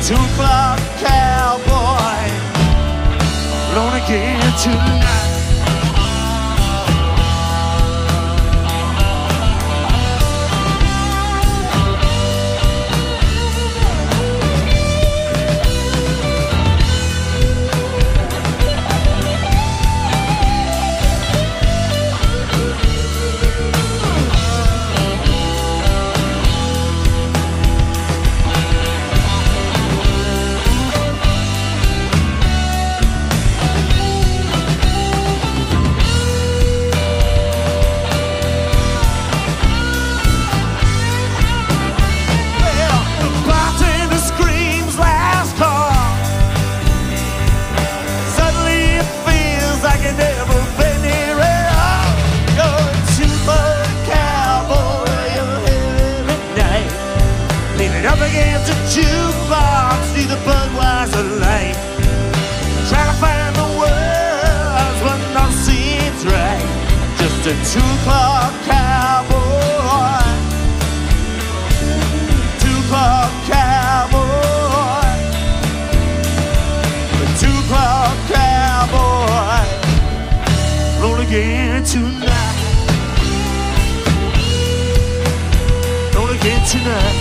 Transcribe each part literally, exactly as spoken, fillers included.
two-o'clock cowboy, alone again tonight. Up against the jukebox, see the Budweiser light. Trying to find the words when no seems right. Just a two-o'clock cowboy, two-o'clock cowboy, a two-o'clock cowboy, roll again tonight, roll again tonight.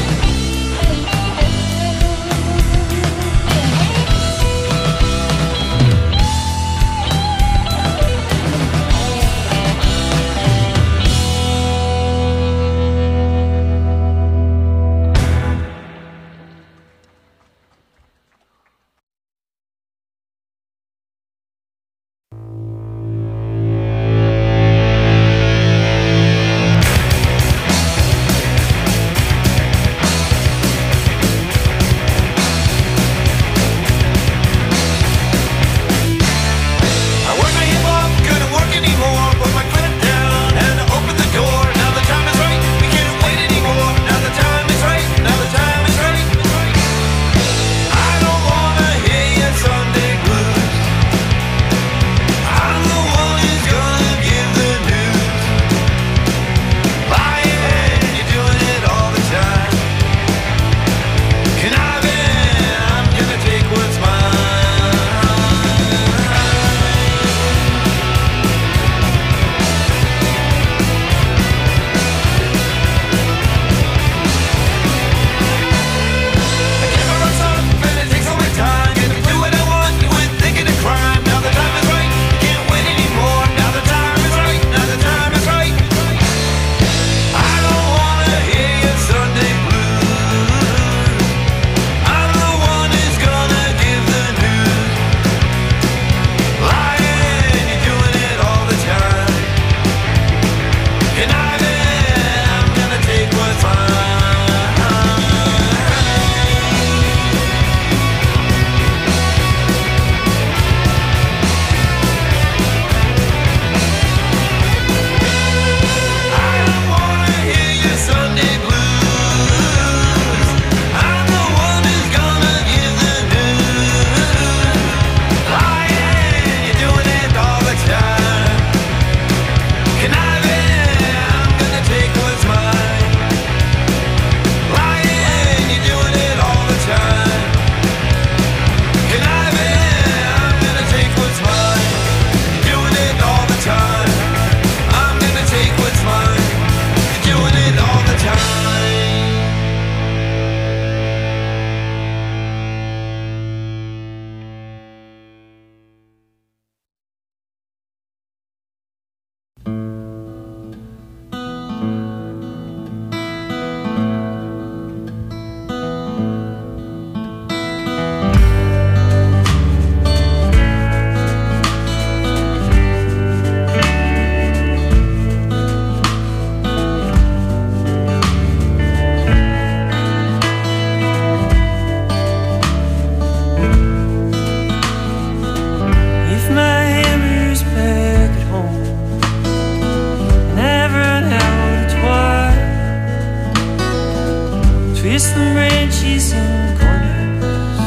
Twist the branches and corners,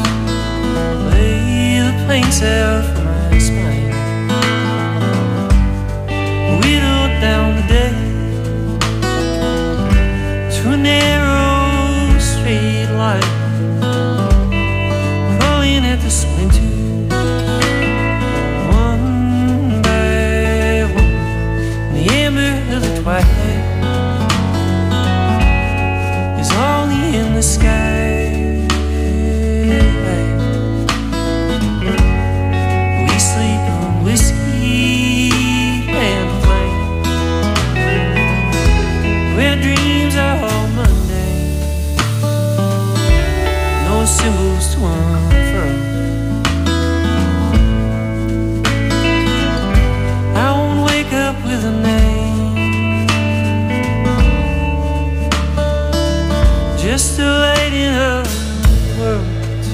lay the planks out for my spine. Whittle down the day to a narrow straight line. this winter. One by one, in the amber of the twilight is only in the sky. We sleep on whiskey and flame, where dreams are all Monday, no symbols to unfurl. I won't wake up with a name, just a lighting of the world.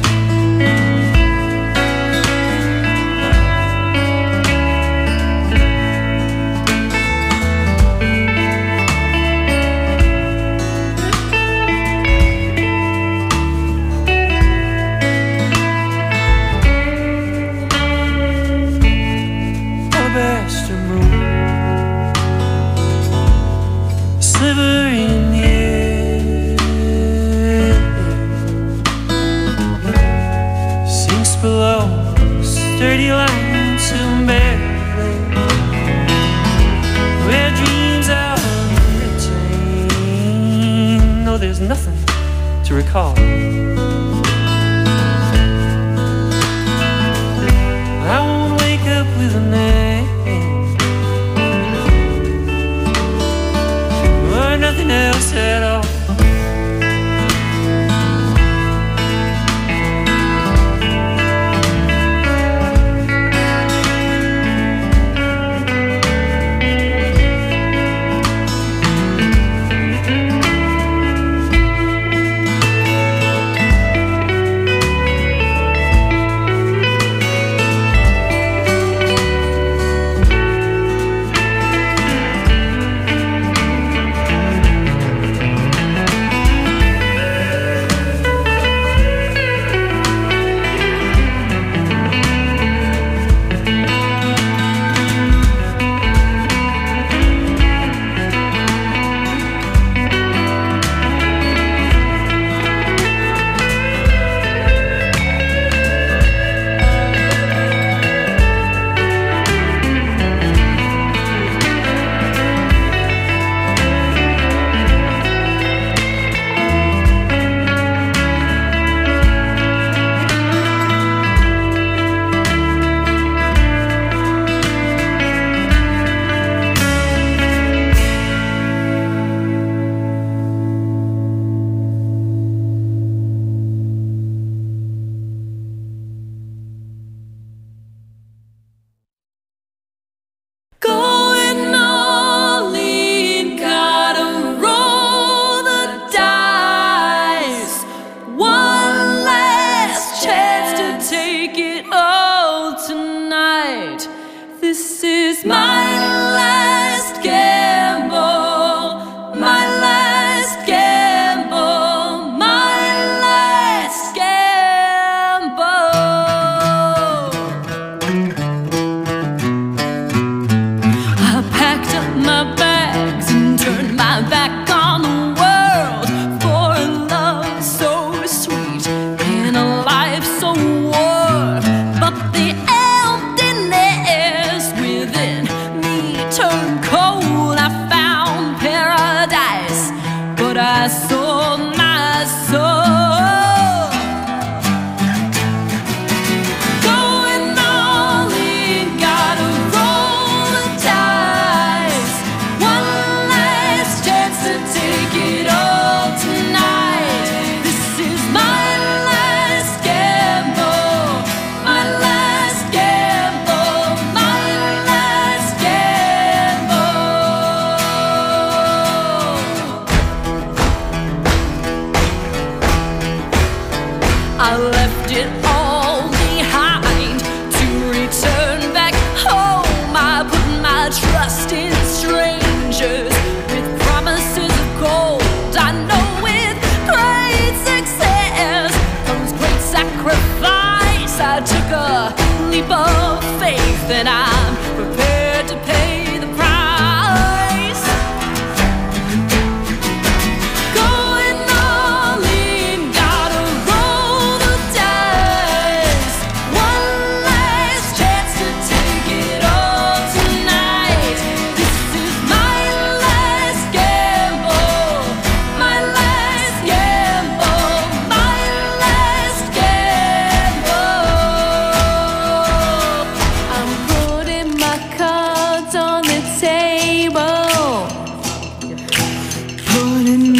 Dirty lines to bear, where dreams are unwritten. No, there's nothing to recall. I won't wake up with a name or nothing else at all.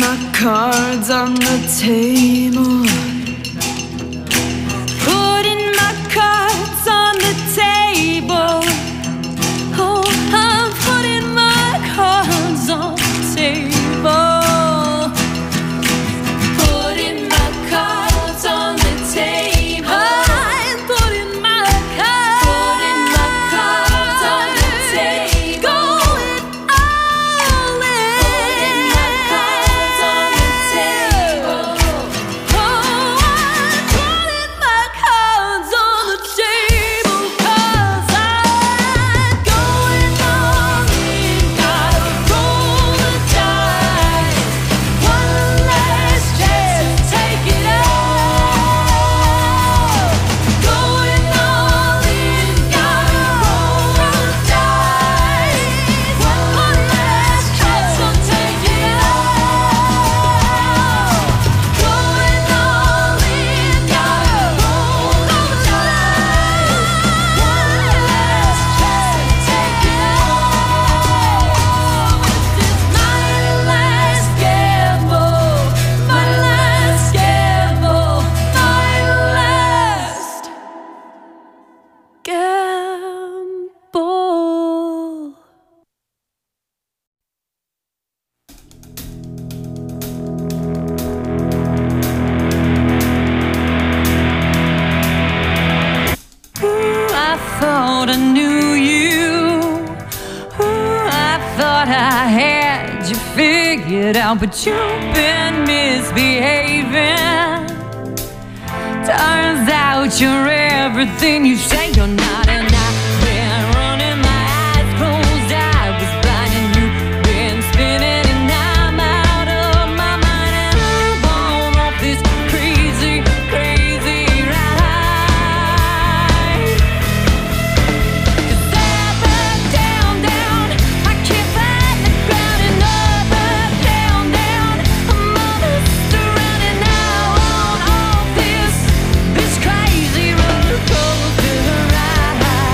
my cards on the table. Putting my cards on the table. Oh, I'm putting my cards on the table. Putting my cards on the table. I'm putting my cards. Putting my cards on the table. Going all in. Putting my cards on the table. Oh, I'm putting my cards on the table 'cause I'm going all in. Gotta roll the dice. One last chance to take it all. Going all in. Gotta roll the dice. One last chance to take it all. Going all in. Gotta roll the dice. One last chance to take it all. This is my last gamble. My last gamble. My last gamble. Ooh, I thought I knew you. Ooh, I thought I had you figured out, but you've been misbehaving. Turns out you're everything you say you're not, and I've been running my eyes closed. I was blind and you've been spinning, and I'm out of my mind, and I'm on off this crazy, crazy ride. 'Cause up, up, down, down, I can't find the ground, and up, up, down, down, I'm on this running now on off this, this crazy roller coaster ride.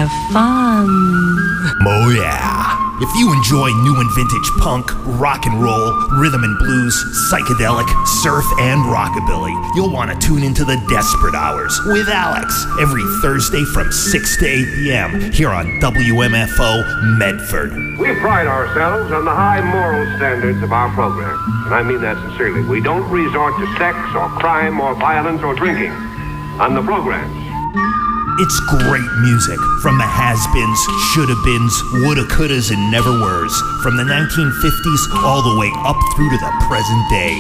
have fun. Oh yeah. If you enjoy new and vintage punk, rock and roll, rhythm and blues, psychedelic, surf, and rockabilly, you'll want to tune into the Desperate Hours with Alex every Thursday from six to eight p.m. here on W M F O Medford. We pride ourselves on the high moral standards of our program, and I mean that sincerely. We don't resort to sex or crime or violence or drinking on the programs. It's great music from the has-beens, shoulda-beens, woulda, couldas, and never-weres, from the nineteen fifties all the way up through to the present day.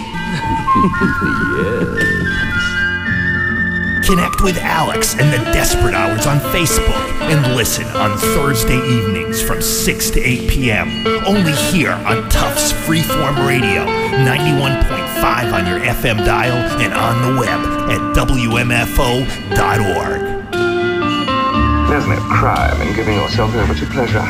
Yes. Connect with Alex and the Desperate Hours on Facebook and listen on Thursday evenings from six to eight p.m. only here on Tufts Freeform Radio, ninety-one point five on your F M dial and on the web at W M F O dot org. There's no crime in giving yourself over to pleasure.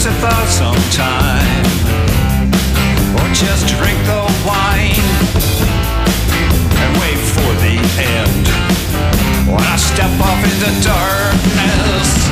a thought sometime, or just drink the wine and wait for the end when I step off into darkness.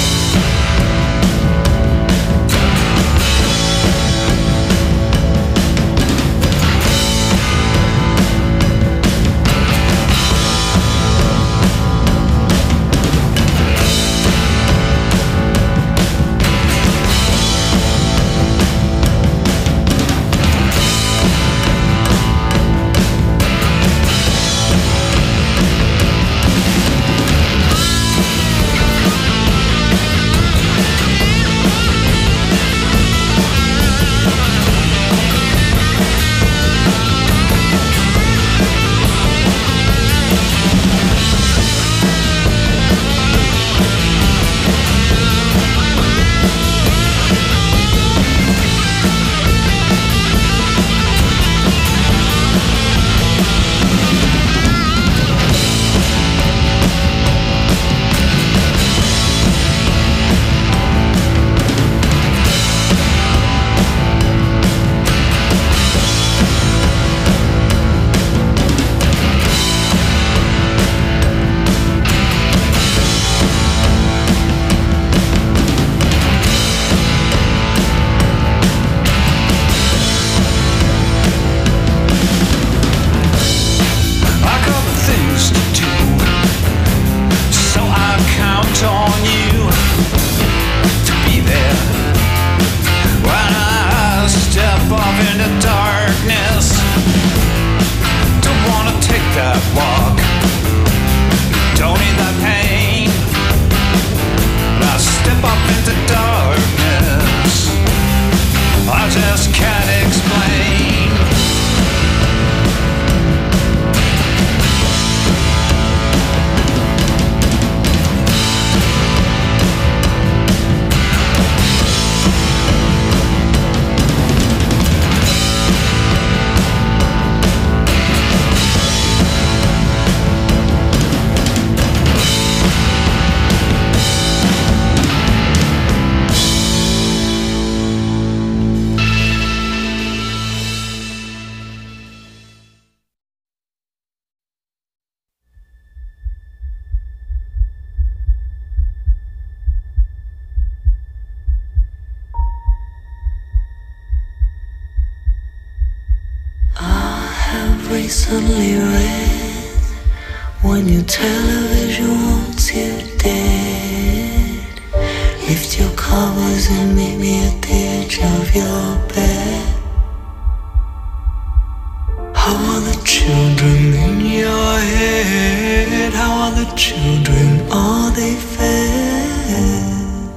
Recently read when your television wants you dead. Lift your covers and meet me at the edge of your bed. How are the children in your head? How are the children? Are they fed?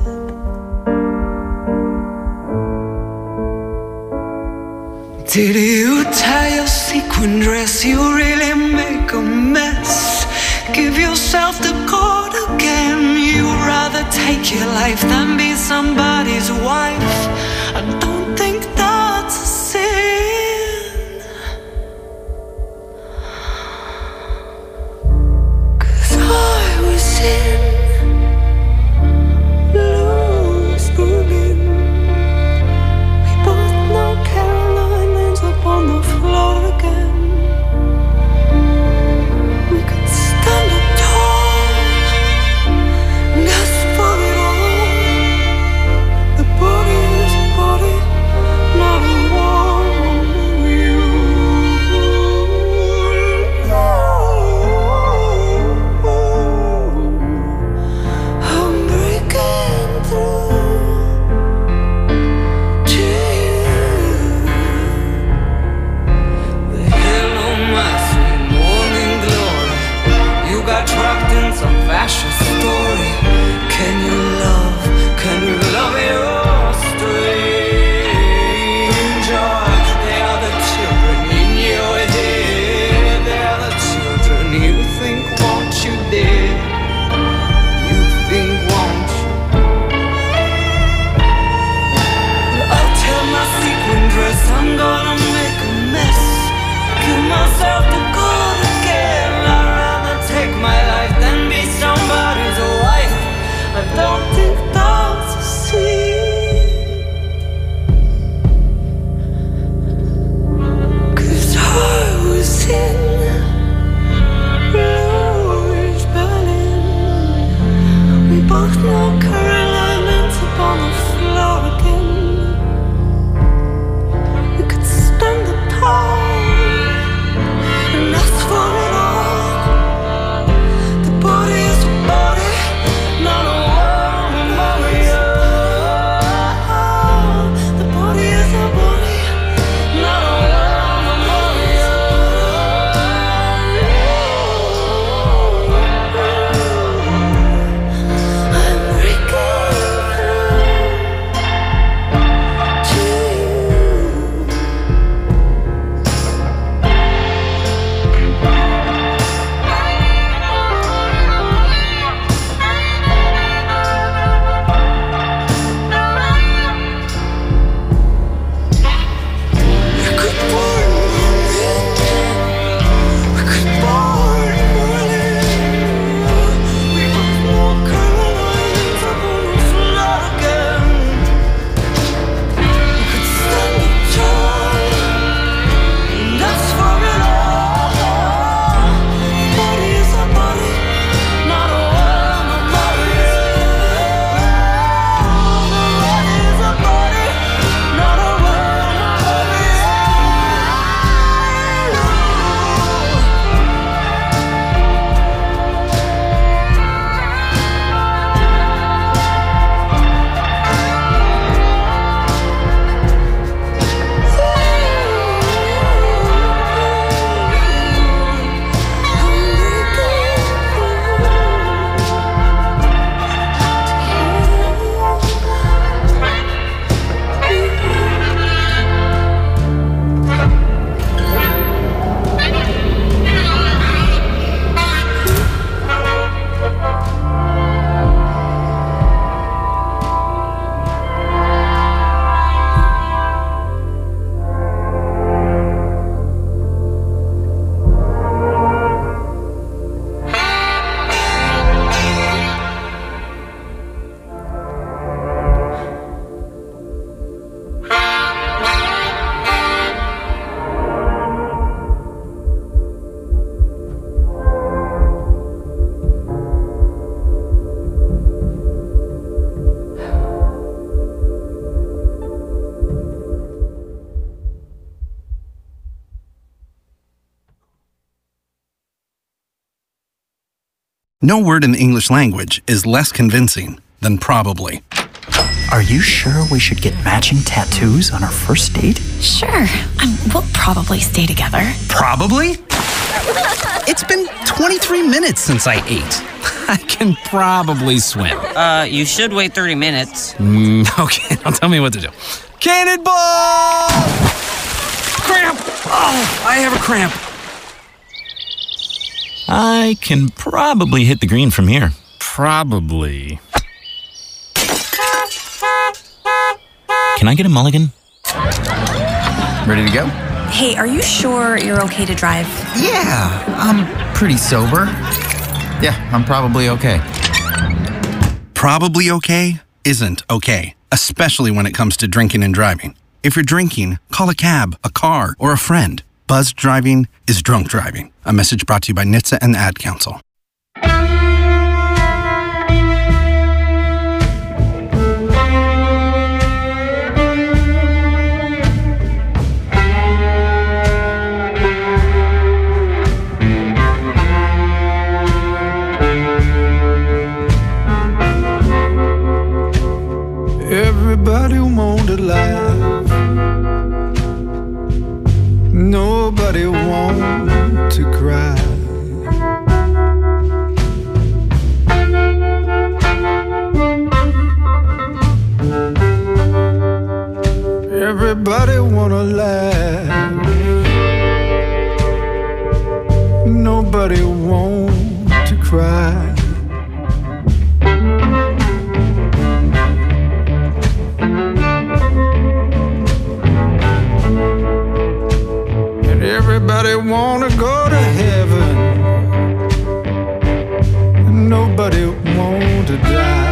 Did you tie your sequin dress? You really make a mess. Give yourself to God again. You'd rather take your life than be somebody's wife. I don't think that's a sin, 'cause I was in Louis Gooding. We both know Caroline ends up on the floor again. We could stand up tall and ask for it all. The body is a body, not a woman with you. I'm breaking through to you. The hell on my sweet morning glory. You got trapped in some fascist story. Can you love, can you love your stranger? They are the children in your head. They are the children you think want you dead. You think want you. I'll tell my sequin dress I'm gonna make a mess. Give myself to God again. I'd rather take my life than be somebody's wife. I don't think that's a sin. No word in the English language is less convincing than probably. Are you sure we should get matching tattoos on our first date? Sure. Um, we'll probably stay together. Probably? It's been twenty-three minutes since I ate. I can probably swim. Uh, you should wait thirty minutes. Mm, okay, now tell me what to do. Cannonball! Cramp! Oh, I have a cramp. I can probably hit the green from here. Probably. Can I get a mulligan? Ready to go? Hey, are you sure you're okay to drive? Yeah, I'm pretty sober. Yeah, I'm probably okay. Probably okay isn't okay, especially when it comes to drinking and driving. If you're drinking, call a cab, a car, or a friend. Buzzed driving is drunk driving. A message brought to you by N H T S A and the Ad Council. Everybody wanted life. Nobody want to cry. Everybody wanna laugh. Nobody want to cry. Everybody wanna go to heaven. Nobody want to die.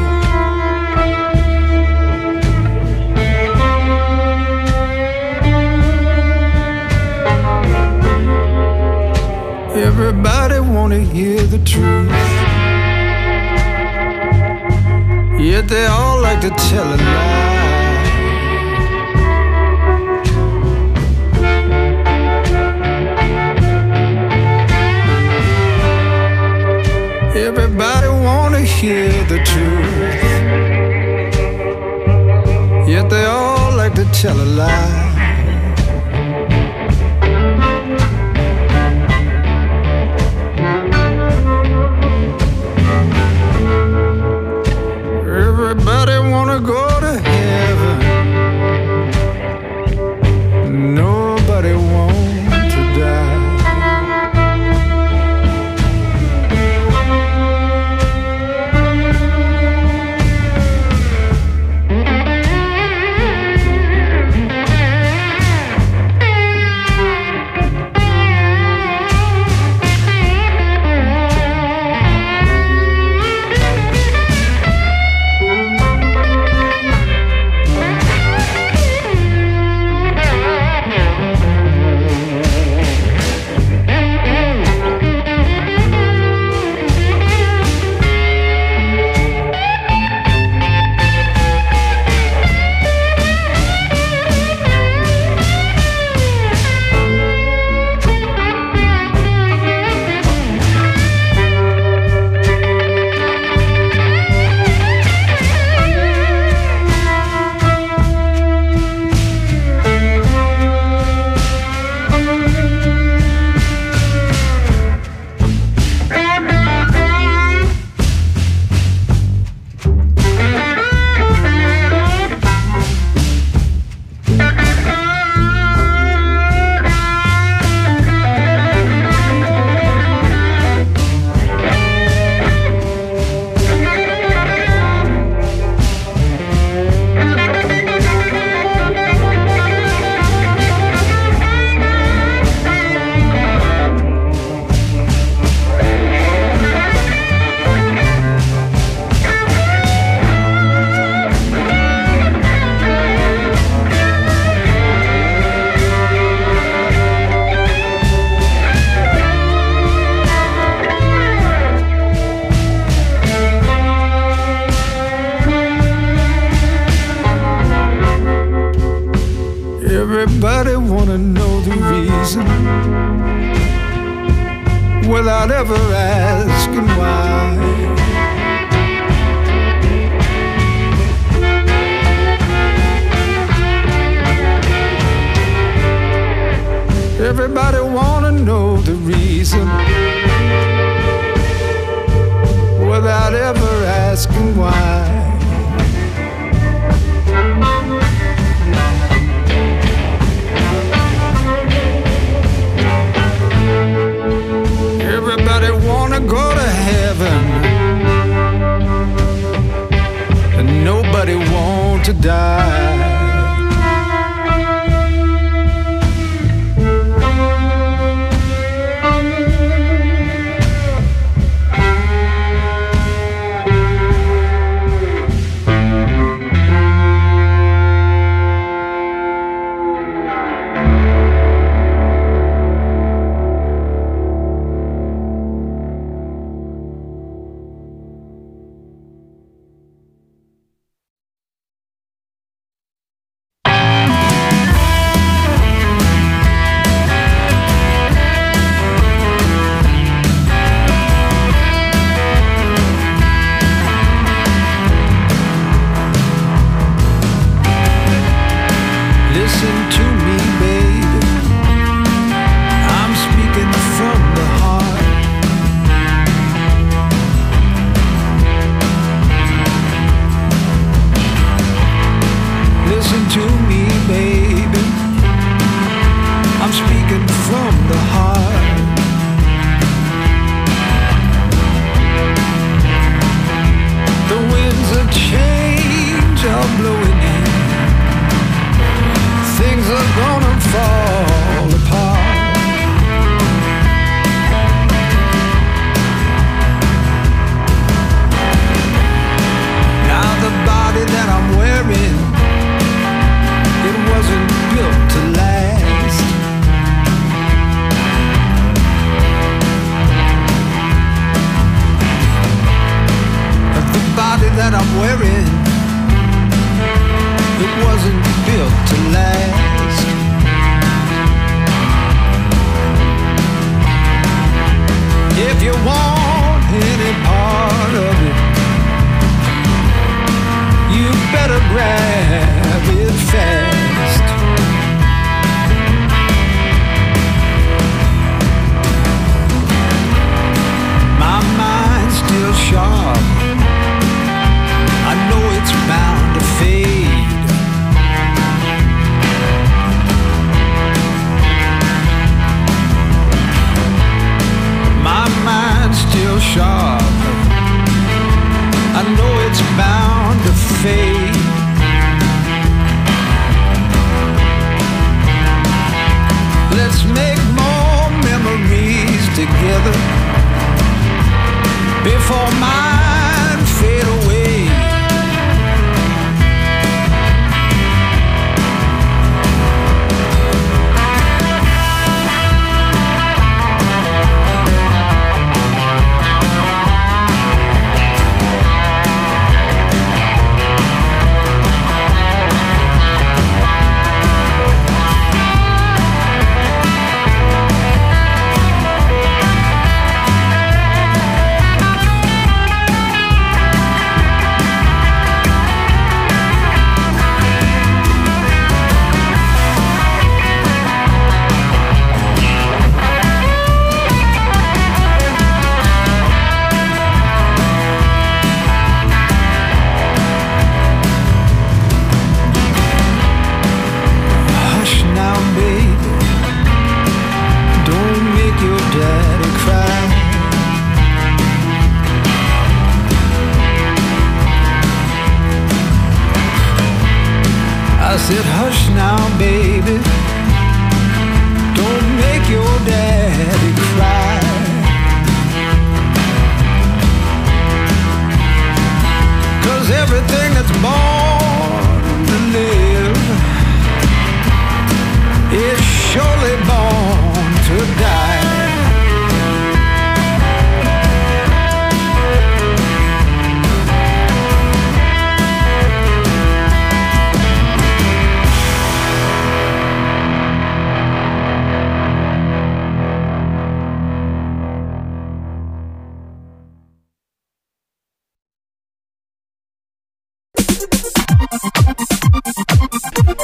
Everybody wanna hear the truth, yet they all like to tell a lie. Everybody wanna hear the truth, yet they all like to tell a lie. Everybody wanna go to heaven. Nobody want to die. Everybody wanna know the reason without ever asking why. Everybody wanna know the reason without ever asking why. Everybody wanna go to heaven, and nobody want to die.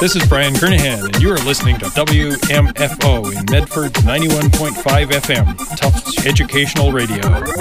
This is Brian Kernahan, and you are listening to W M F O in Medford's ninety-one point five F M, Tufts Educational Radio.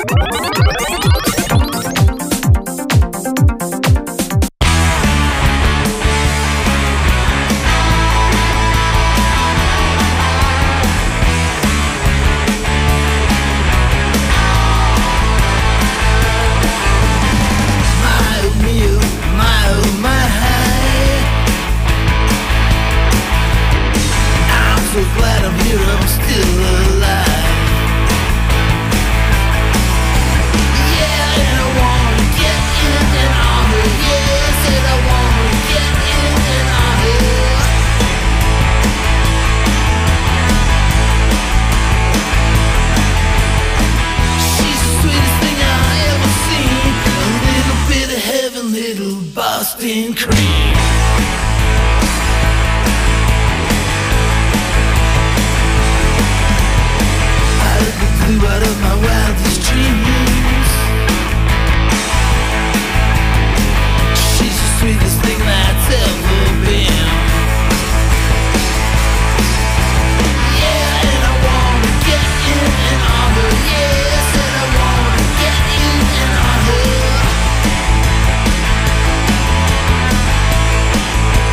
Boston cream. I let the blue out of my wildest dreams. She's the sweetest thing that's ever been. Yeah, and I wanna get in and on her. Yes, and I wanna get in and on her.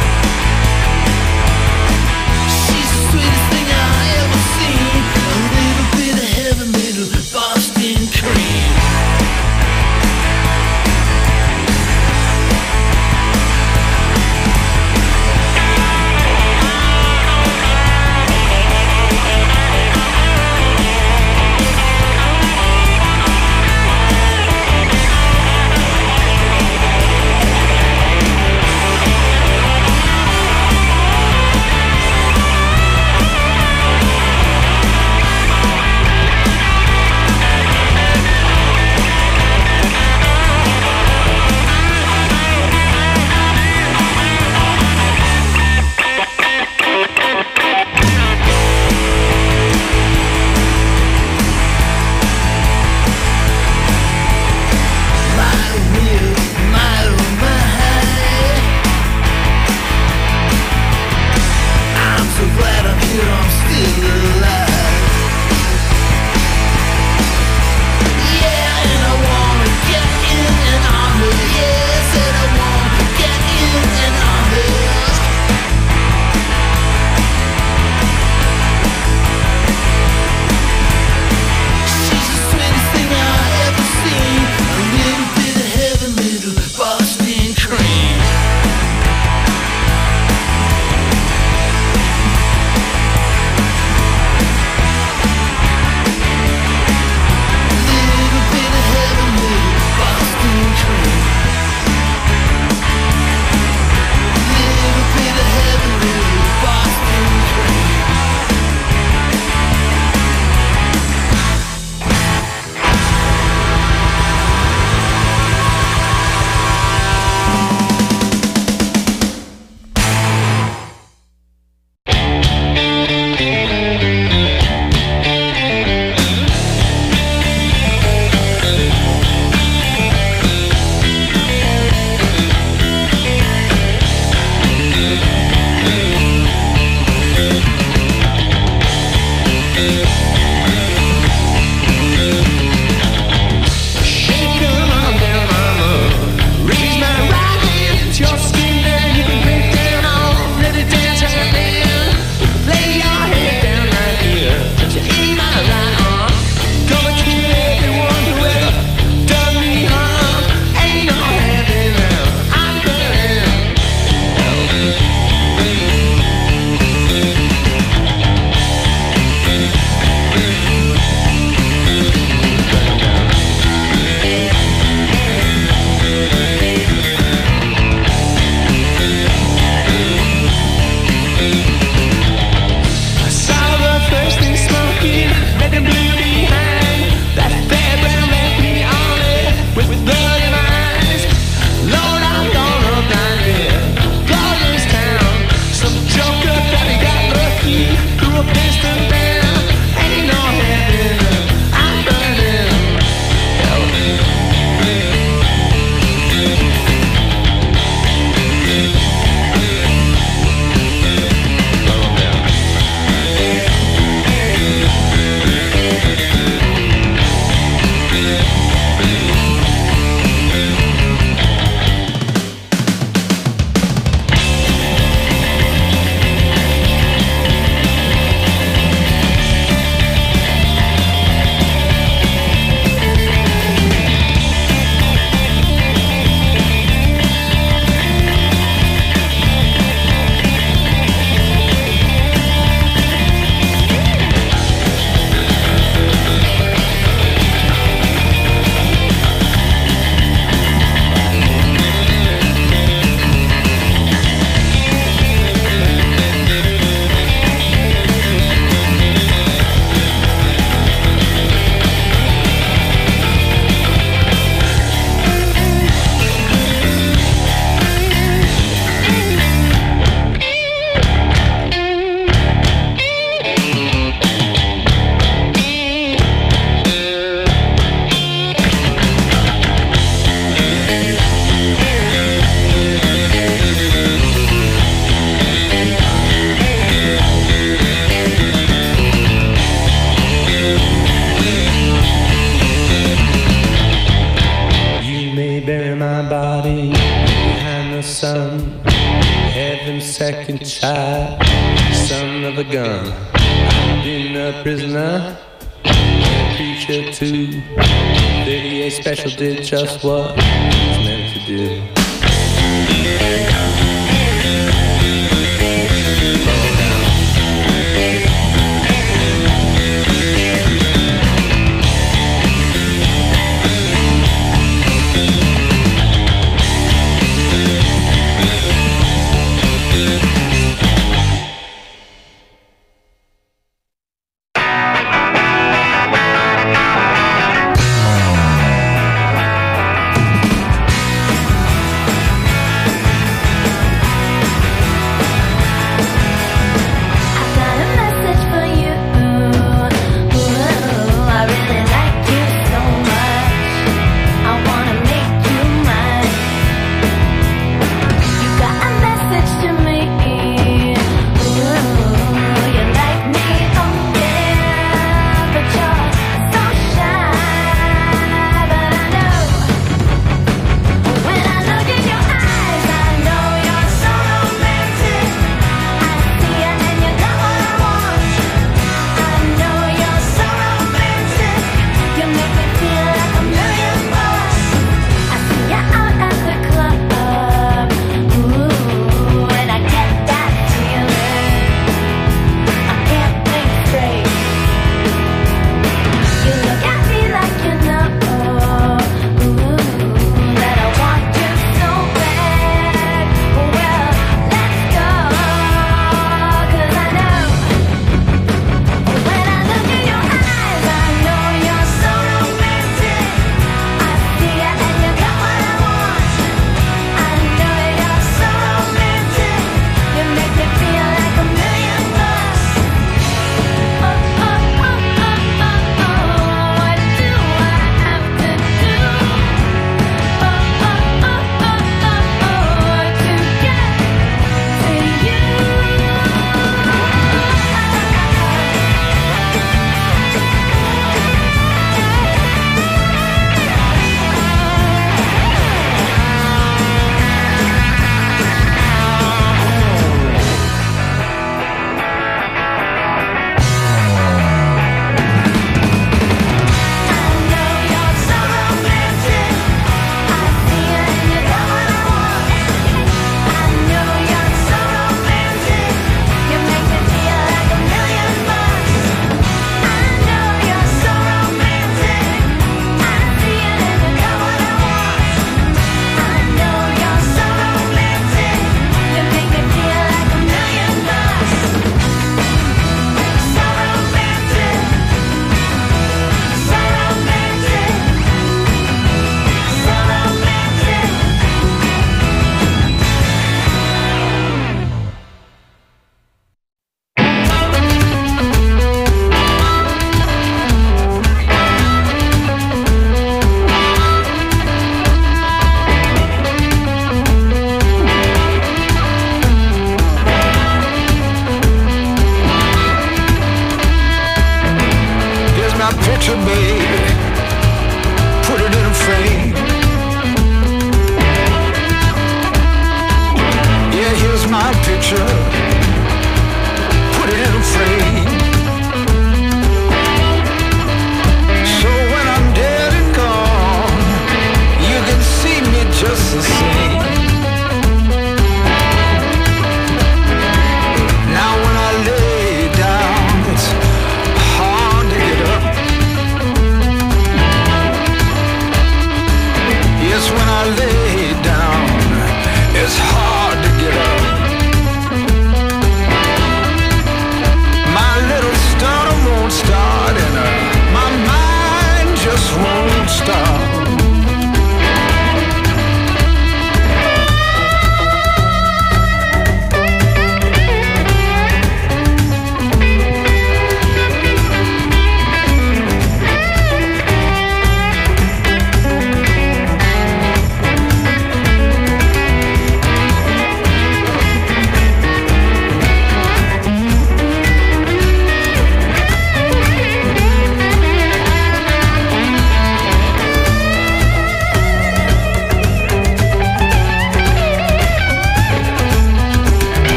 my son, heaven's second child, son of a gun. I've been a prisoner, a preacher too. thirty-eight special did just what it was meant to do.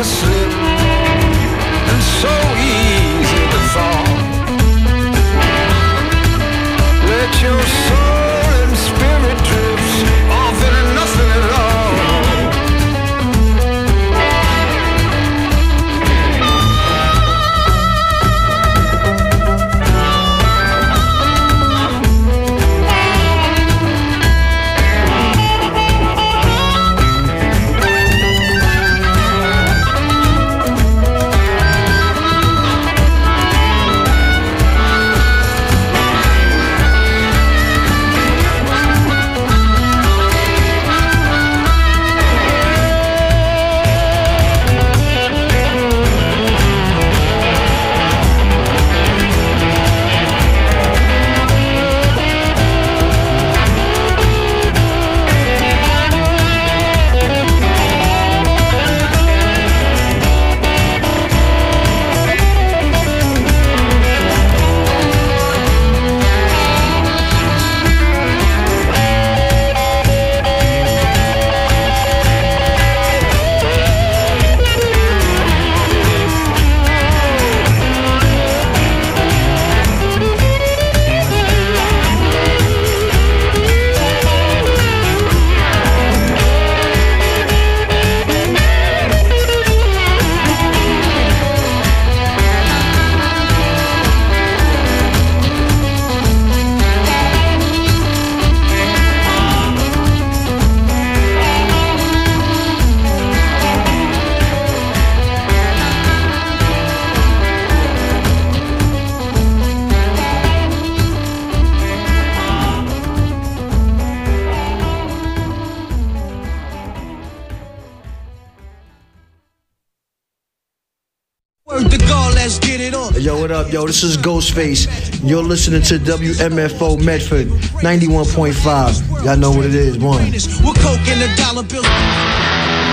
slip and so easy to fall. Let your soul and spirit drift off into nothing at all. Yo, what up, yo? This is Ghostface. You're listening to W M F O Medford ninety-one point five. Y'all know what it is. One. We're coke in the dollar bill.